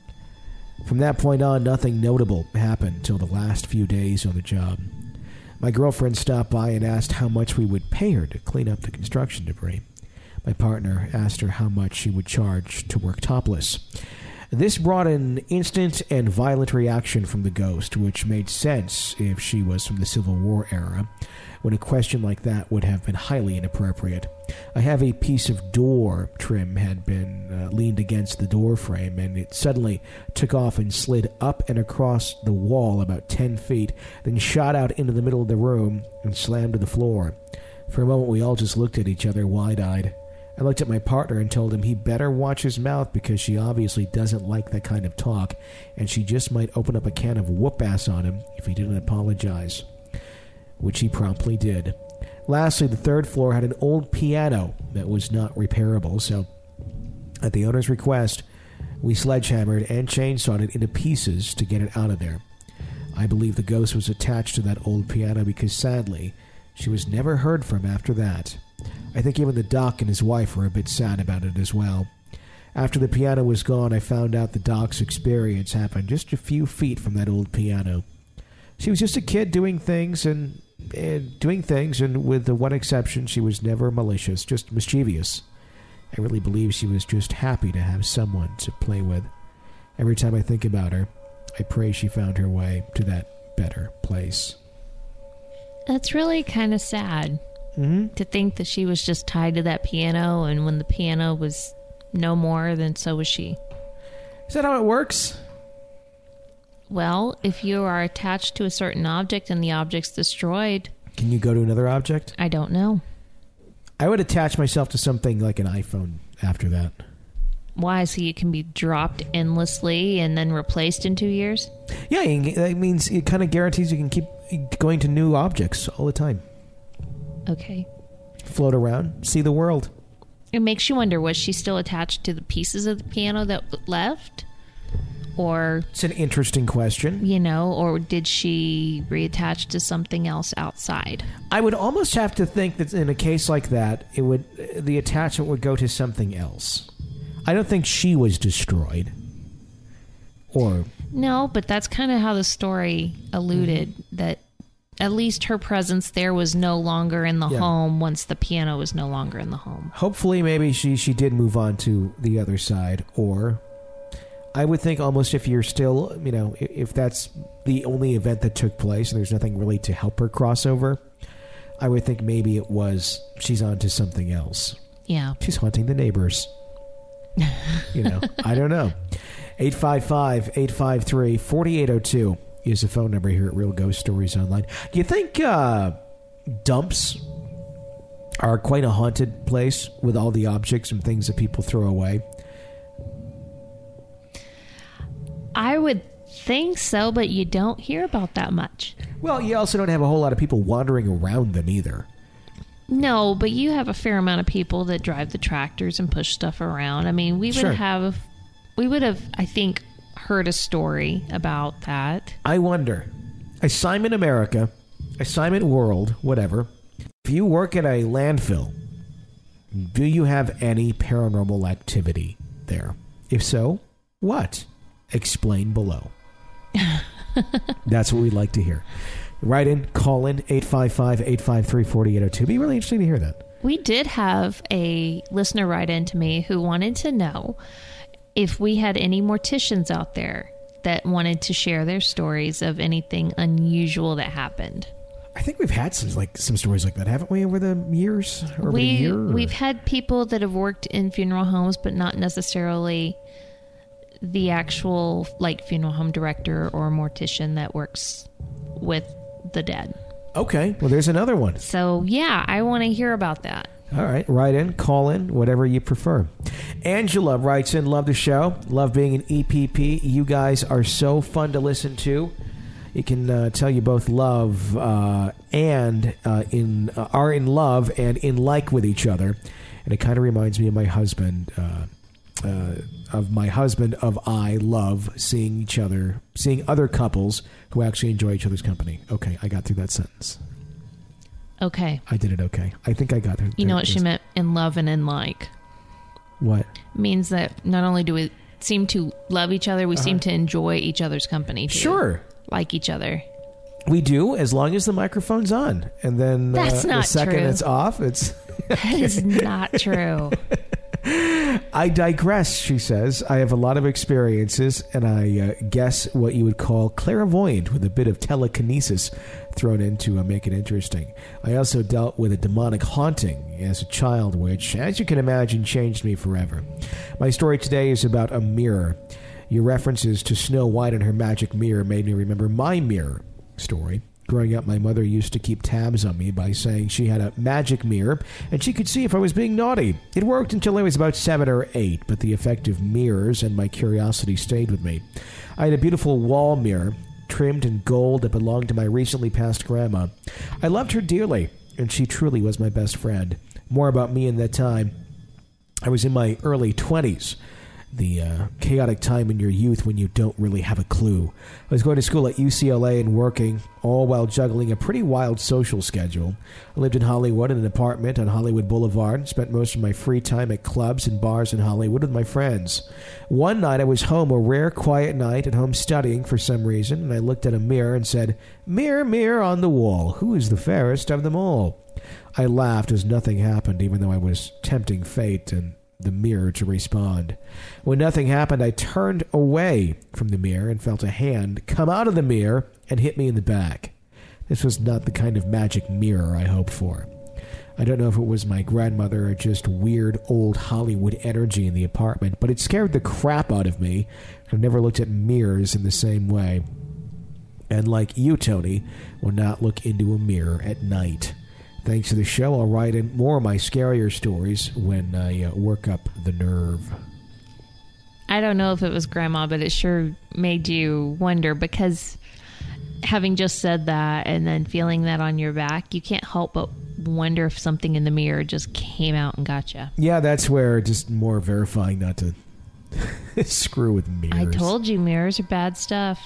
From that point on, nothing notable happened till the last few days on the job. My girlfriend stopped by and asked how much we would pay her to clean up the construction debris. My partner asked her how much she would charge to work topless. This brought an instant and violent reaction from the ghost, which made sense if she was from the Civil War era, when a question like that would have been highly inappropriate. A heavy piece of door trim had been uh, leaned against the door frame, and it suddenly took off and slid up and across the wall about ten feet, then shot out into the middle of the room and slammed to the floor. For a moment, we all just looked at each other wide-eyed. I looked at my partner and told him he better watch his mouth because she obviously doesn't like that kind of talk, and she just might open up a can of whoop-ass on him if he didn't apologize, which he promptly did. Lastly, the third floor had an old piano that was not repairable, so at the owner's request, we sledgehammered and chainsawed it into pieces to get it out of there. I believe the ghost was attached to that old piano because, sadly, she was never heard from after that. I think even the doc and his wife were a bit sad about it as well. After the piano was gone, I found out the doc's experience happened just a few feet from that old piano. She was just a kid doing things, and, and doing things, and with the one exception, she was never malicious, just mischievous. I really believe she was just happy to have someone to play with. Every time I think about her, I pray she found her way to that better place. That's really kind of sad. Mm-hmm. To think that she was just tied to that piano, and when the piano was no more, then so was she. Is that how it works? Well, if you are attached to a certain object and the object's destroyed... Can you go to another object? I don't know. I would attach myself to something like an iPhone after that. Why? So you can be dropped endlessly and then replaced in two years? Yeah, that means it kind of guarantees you can keep going to new objects all the time. Okay. Float around, see the world. It makes you wonder, was she still attached to the pieces of the piano that left? Or... It's an interesting question. You know, or did she reattach to something else outside? I would almost have to think that in a case like that, it would the attachment would go to something else. I don't think she was destroyed. Or no, but that's kind of how the story alluded, mm-hmm. that at least her presence there was no longer in the yeah. home once the piano was no longer in the home. Hopefully, maybe she, she did move on to the other side. Or I would think almost if you're still, you know, if that's the only event that took place and there's nothing really to help her cross over, I would think maybe it was she's on to something else. Yeah. She's haunting the neighbors. You know, I don't know. eight five five, eight five three, four eight zero two is the phone number here at Real Ghost Stories Online. Do you think uh, dumps are quite a haunted place with all the objects and things that people throw away? I would think so, but you don't hear about that much. Well, you also don't have a whole lot of people wandering around them either. No, but you have a fair amount of people that drive the tractors and push stuff around. I mean, we would sure. have, we would have, I think, heard a story about that. I wonder, Assignment America, Assignment World, whatever, if you work at a landfill, do you have any paranormal activity there? If so, what? Explain below. That's what we'd like to hear. Write in, call in, eight five five, eight five three, four eight zero two. It'd be really interesting to hear that. We did have a listener write in to me who wanted to know if we had any morticians out there that wanted to share their stories of anything unusual that happened. I think we've had some like some stories like that, haven't we, over the years? Or over we, the year, or? We've had people that have worked in funeral homes, but not necessarily the actual like funeral home director or mortician that works with the dead. Okay, well, there's another one. So, yeah, I want to hear about that. All right, write in, call in, whatever you prefer. Angela writes in, love the show, love being an E P P. You guys are so fun to listen to. It can uh, tell you both love uh, and uh, in uh, are in love and in like with each other. And it kind of reminds me of my husband, uh, uh, of my husband of I love seeing each other, seeing other couples who actually enjoy each other's company. Okay, I got through that sentence. Okay. I did it okay. I think I got it. You know what she meant in love and in like? What? It means that not only do we seem to love each other, we uh-huh. seem to enjoy each other's company too. Sure. Like each other. We do, as long as the microphone's on. And then That's uh, not the second true. it's off, it's... That is not true. I digress, she says. I have a lot of experiences, and I uh, guess what you would call clairvoyant with a bit of telekinesis thrown in to uh, make it interesting. I also dealt with a demonic haunting as a child, which, as you can imagine, changed me forever. My story today is about a mirror. Your references to Snow White and her magic mirror made me remember my mirror story. Growing up, my mother used to keep tabs on me by saying she had a magic mirror and she could see if I was being naughty. It worked until I was about seven or eight, but the effect of mirrors and my curiosity stayed with me. I had a beautiful wall mirror, trimmed in gold, that belonged to my recently passed grandma. I loved her dearly, and she truly was my best friend. More about me in that time. I was in my early twenties. The uh, chaotic time in your youth when you don't really have a clue. I was going to school at U C L A and working, all while juggling a pretty wild social schedule. I lived in Hollywood in an apartment on Hollywood Boulevard, spent most of my free time at clubs and bars in Hollywood with my friends. One night I was home, a rare quiet night, at home studying for some reason, and I looked at a mirror and said, "Mirror, mirror on the wall, who is the fairest of them all?" I laughed as nothing happened, even though I was tempting fate and the mirror to respond. When nothing happened, I turned away from the mirror and felt a hand come out of the mirror and hit me in the back. This was not the kind of magic mirror I hoped for. I don't know if it was my grandmother or just weird old Hollywood energy in the apartment, but it scared the crap out of me. I've never looked at mirrors in the same way. And like you, Tony, will not look into a mirror at night. Thanks to the show, I'll write in more of my scarier stories when I uh, work up the nerve. I don't know if it was Grandma, but it sure made you wonder, because having just said that and then feeling that on your back, you can't help but wonder if something in the mirror just came out and got you. Yeah, that's where just more verifying not to screw with mirrors. I told you, mirrors are bad stuff.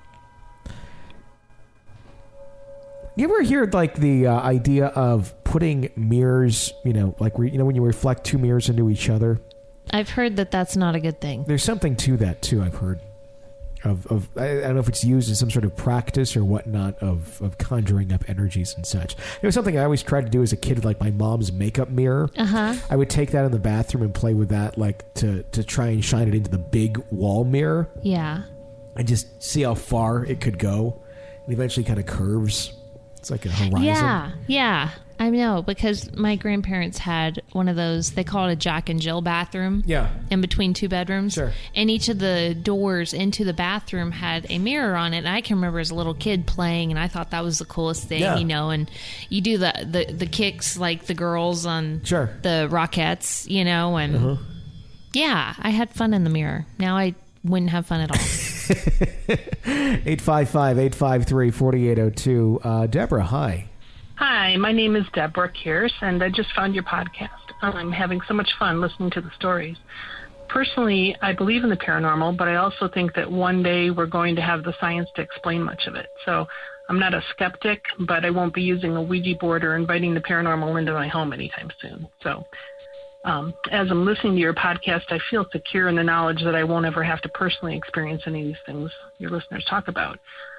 You ever hear like the uh, idea of putting mirrors, you know, like re- you know when you reflect two mirrors into each other? I've heard that that's not a good thing. There's something to that too, I've heard. of, of I, I don't know if it's used as some sort of practice or whatnot of, of conjuring up energies and such. It was something I always tried to do as a kid with like my mom's makeup mirror. Uh-huh. I would take that in the bathroom and play with that, like to, to try and shine it into the big wall mirror. Yeah. And just see how far it could go. And eventually kind of curves. It's like a horizon. Yeah, yeah. I know, because my grandparents had one of those, they call it a Jack and Jill bathroom. Yeah. In between two bedrooms. Sure. And each of the doors into the bathroom had a mirror on it. And I can remember as a little kid playing, and I thought that was the coolest thing, Yeah. you know. And you do the, the, the kicks like the girls on Sure. the Rockettes, you know. And Uh-huh. yeah, I had fun in the mirror. Now I wouldn't have fun at all. eight five five, eight five three, four eight zero two. Uh, Deborah, hi. Hi, my name is Deborah Kears, and I just found your podcast. I'm having so much fun listening to the stories. Personally, I believe in the paranormal, but I also think that one day we're going to have the science to explain much of it. So I'm not a skeptic, but I won't be using a Ouija board or inviting the paranormal into my home anytime soon. So um, as I'm listening to your podcast, I feel secure in the knowledge that I won't ever have to personally experience any of these things your listeners talk about.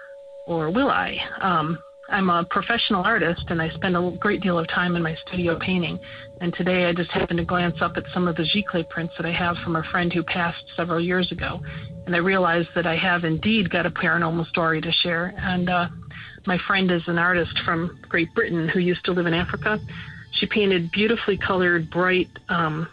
Or will I? Um, I'm a professional artist, and I spend a great deal of time in my studio painting. And today I just happened to glance up at some of the giclée prints that I have from a friend who passed several years ago. And I realized that I have indeed got a paranormal story to share. And uh, my friend is an artist from Great Britain who used to live in Africa. She painted beautifully colored, bright um,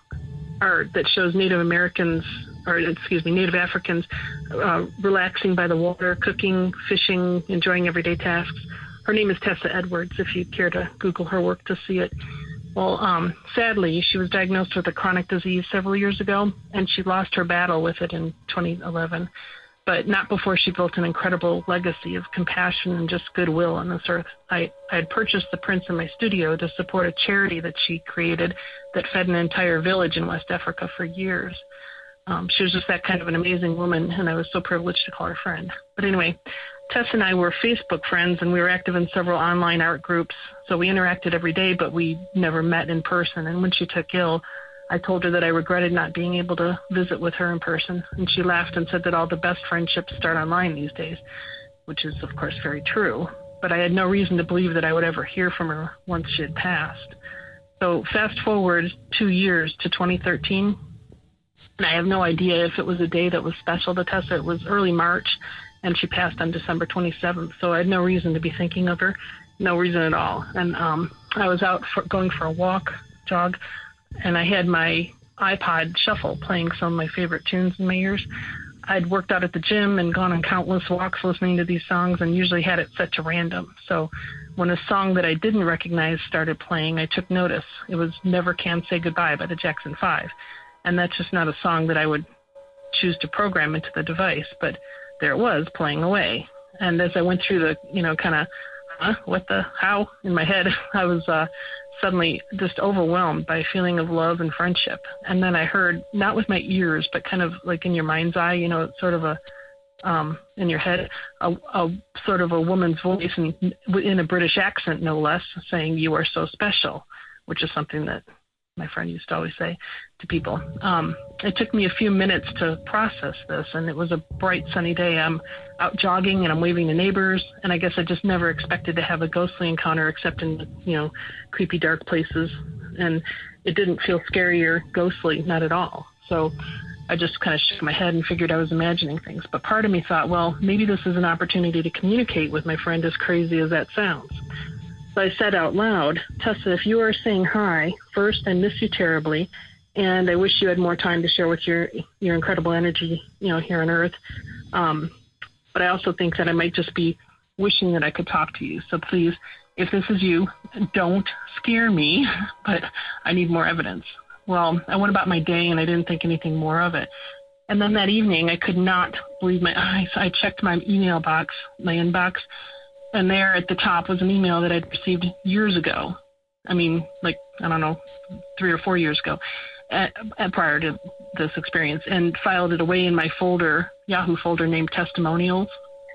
art that shows Native Americans, or excuse me, Native Africans uh, relaxing by the water, cooking, fishing, enjoying everyday tasks. Her name is Tessa Edwards, if you care to Google her work to see it. Well, um, sadly, she was diagnosed with a chronic disease several years ago, and she lost her battle with it in twenty eleven, but not before she built an incredible legacy of compassion and just goodwill on this earth. I, I had purchased the prints in my studio to support a charity that she created that fed an entire village in West Africa for years. Um, she was just that kind of an amazing woman, and I was so privileged to call her friend. But anyway, Tess and I were Facebook friends, and we were active in several online art groups. So we interacted every day, but we never met in person. And when she took ill, I told her that I regretted not being able to visit with her in person. And she laughed and said that all the best friendships start online these days, which is, of course, very true. But I had no reason to believe that I would ever hear from her once she had passed. So fast forward two years to twenty thirteen. And I have no idea if it was a day that was special to Tessa. It was early March, and she passed on December twenty-seventh. So I had no reason to be thinking of her, no reason at all. And um, I was out for, going for a walk, jog, and I had my iPod shuffle playing some of my favorite tunes in my ears. I'd worked out at the gym and gone on countless walks listening to these songs, and usually had it set to random. So when a song that I didn't recognize started playing, I took notice. It was Never Can Say Goodbye by the Jackson Five. And that's just not a song that I would choose to program into the device, but there it was playing away. And as I went through the, you know, kind of, huh, what the, how in my head, I was uh, suddenly just overwhelmed by a feeling of love and friendship. And then I heard, not with my ears, but kind of like in your mind's eye, you know, sort of a, um, in your head, a, a sort of a woman's voice in, in a British accent, no less, saying, "You are so special," which is something that my friend used to always say to people. Um, it took me a few minutes to process this, and it was a bright, sunny day. I'm out jogging, and I'm waving to neighbors, and I guess I just never expected to have a ghostly encounter except in, you know, creepy, dark places, and it didn't feel scary or ghostly, not at all. So I just kind of shook my head and figured I was imagining things. But part of me thought, well, maybe this is an opportunity to communicate with my friend, as crazy as that sounds. So I said out loud, "Tessa, if you are saying hi, first, I miss you terribly, and I wish you had more time to share with your your incredible energy, you know, here on Earth. Um, but I also think that I might just be wishing that I could talk to you. So please, if this is you, don't scare me, but I need more evidence." Well, I went about my day, and I didn't think anything more of it. And then that evening, I could not believe my eyes. I checked my email box, my inbox, and there at the top was an email that I'd received years ago. I mean, like, I don't know, three or four years ago, at, at prior to this experience, and filed it away in my folder, Yahoo folder named Testimonials.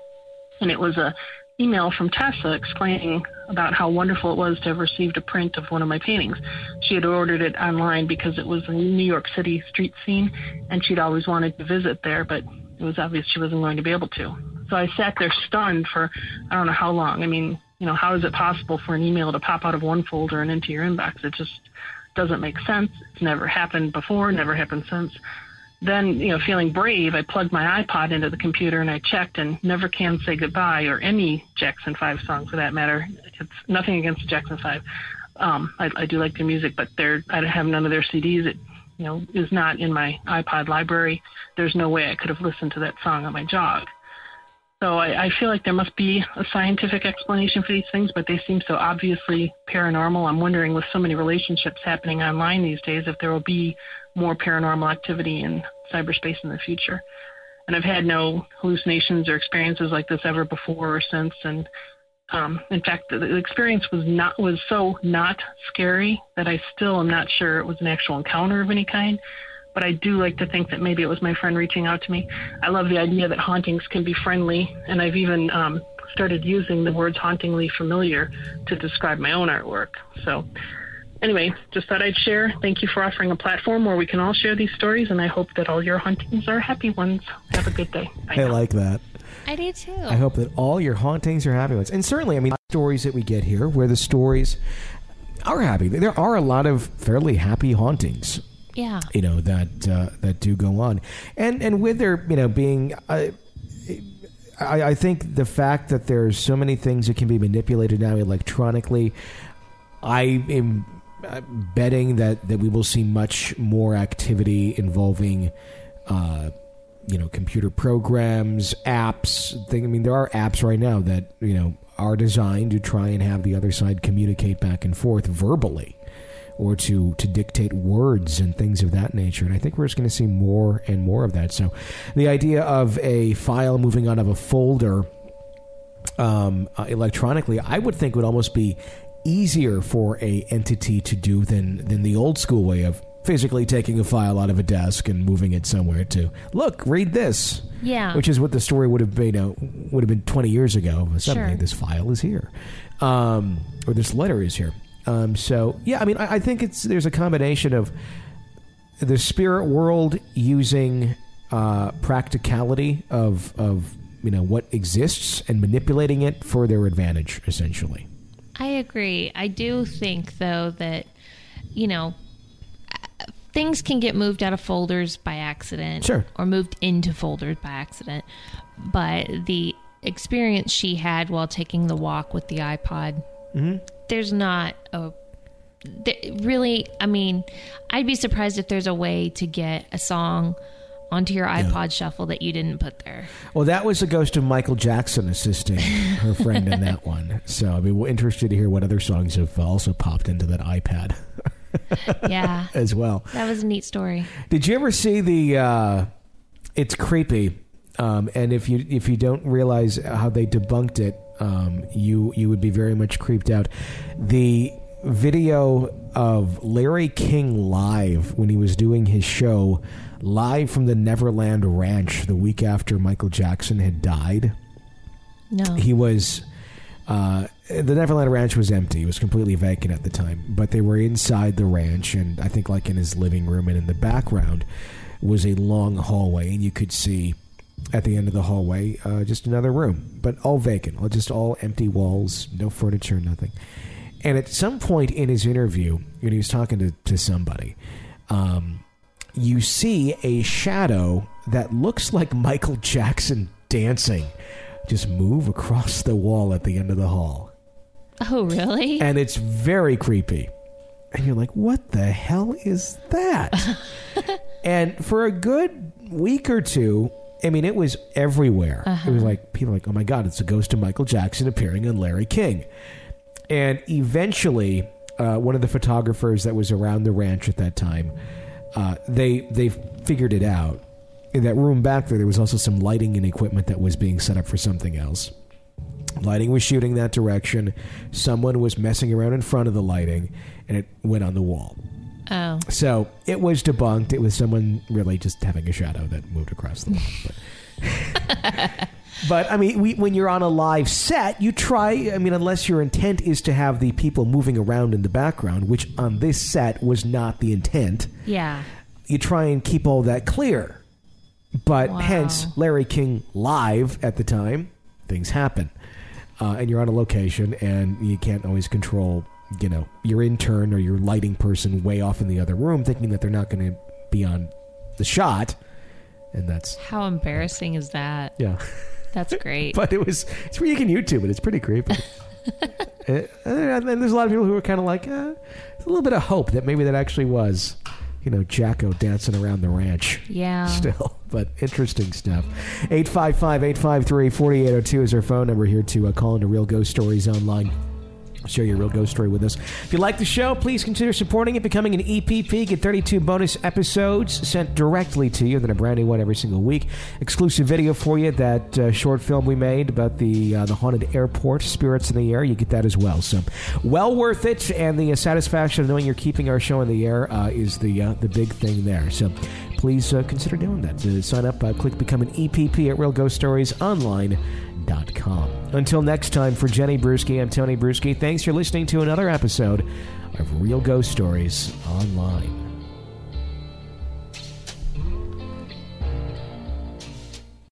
And it was a email from Tessa explaining about how wonderful it was to have received a print of one of my paintings. She had ordered it online because it was a New York City street scene, and she'd always wanted to visit there, but It was obvious she wasn't going to be able to. So I sat there stunned for I don't know how long. I mean, you know, how is it possible for an email to pop out of one folder and into your inbox? It just doesn't make sense. It's never happened before, never happened since. Then, you know, feeling brave, I plugged my iPod into the computer and I checked, and Never Can Say Goodbye, or any Jackson five song for that matter. It's nothing against Jackson five. Um, I, I do like their music, but they're, I have none of their C Ds. It, you know, is not in my iPod library. There's no way I could have listened to that song on my jog. So I, I feel like there must be a scientific explanation for these things, but they seem so obviously paranormal. I'm wondering, with so many relationships happening online these days, if there will be more paranormal activity in cyberspace in the future. And I've had no hallucinations or experiences like this ever before or since. And um, in fact, the, the experience was not was so not scary that I still am not sure it was an actual encounter of any kind. But I do like to think that maybe it was my friend reaching out to me. I love the idea that hauntings can be friendly, and I've even um, started using the words hauntingly familiar to describe my own artwork. So anyway, just thought I'd share. Thank you for offering a platform where we can all share these stories, and I hope that all your hauntings are happy ones. Have a good day. Bye I now. like that. I do too. I hope that all your hauntings are happy ones. And certainly, I mean, stories that we get here where the stories are happy. There are a lot of fairly happy hauntings. Yeah. You know, that uh, that do go on. And and with there, you know, being... Uh, I, I think the fact that there's so many things that can be manipulated now electronically, I am betting that, that we will see much more activity involving, uh, you know, computer programs, apps. Thing. I mean, there are apps right now that, you know, are designed to try and have the other side communicate back and forth verbally, or to, to dictate words and things of that nature. And I think we're just going to see more and more of that. So the idea of a file moving out of a folder um, uh, electronically, I would think would almost be easier for a entity to do than, than the old school way of physically taking a file out of a desk and moving it somewhere to, look, read this. Yeah. Which is what the story would have been, you know, would have been twenty years ago. Suddenly Sure. this file is here. Um, or this letter is here. Um, so, yeah, I mean, I, I think it's there's a combination of the spirit world using uh, practicality of, of, you know, what exists and manipulating it for their advantage, essentially. I agree. I do think, though, that, you know, things can get moved out of folders by accident. Sure. Or moved into folders by accident. But the experience she had while taking the walk with the iPod... Mm-hmm. There's not a there, really. I mean, I'd be surprised if there's a way to get a song onto your iPod yeah. shuffle that you didn't put there. Well, that was the ghost of Michael Jackson assisting her friend in that one. So, I mean, we're interested to hear what other songs have also popped into that iPad. Yeah, as well. That was a neat story. Did you ever see the? Uh, it's creepy, um, and if you if you don't realize how they debunked it. Um, you you would be very much creeped out. The video of Larry King live when he was doing his show live from the Neverland Ranch the week after Michael Jackson had died. No. He was... Uh, the Neverland Ranch was empty. It was completely vacant at the time. But they were inside the ranch, and I think like in his living room, and in the background was a long hallway, and you could see... at the end of the hallway, uh, just another room, but all vacant, just all empty walls, no furniture, nothing. And at some point in his interview, when he was talking to, to somebody, um, you see a shadow that looks like Michael Jackson dancing just move across the wall at the end of the hall. Oh, really? And it's very creepy. And you're like, what the hell is that? And for a good week or two... I mean, it was everywhere. Uh-huh. It was like, people were like, oh my God, it's the ghost of Michael Jackson appearing on Larry King. And eventually, uh, one of the photographers that was around the ranch at that time, uh, they they figured it out. In that room back there, there was also some lighting and equipment that was being set up for something else. Lighting was shooting that direction. Someone was messing around in front of the lighting, and it went on the wall. Oh. So it was debunked. It was someone really just having a shadow that moved across the wall. But, but I mean, we, when you're on a live set, you try, I mean, unless your intent is to have the people moving around in the background, which on this set was not the intent. Yeah. You try and keep all that clear. But Wow. hence, Larry King Live at the time, things happen. Uh, and you're on a location, and you can't always control, you know, your intern or your lighting person way off in the other room, thinking that they're not going to be on the shot. And that's... How embarrassing is that? Yeah. That's great. But it was... It's where you can YouTube it. It's pretty creepy. and, and there's a lot of people who are kind of like, eh, there's a little bit of hope that maybe that actually was... You know, Jacko dancing around the ranch. Yeah. Still, but interesting stuff. eight five five, eight five three, four eight zero two is our phone number here to uh, call into Real Ghost Stories Online. Share your real ghost story with us. If you like the show, please consider supporting it, becoming an E P P. Get thirty-two bonus episodes sent directly to you, then a brand new one every single week. Exclusive video for you, that uh, short film we made about the uh, the haunted airport, Spirits in the Air. You get that as well. So, well worth it, and the uh, satisfaction of knowing you're keeping our show in the air uh, is the uh, the big thing there. So, please uh, consider doing that. To sign up, uh, click Become an E P P at Real Ghost Stories Online. Dot com. Until next time, for Jenny Brewski, I'm Tony Brewski. Thanks for listening to another episode of Real Ghost Stories Online.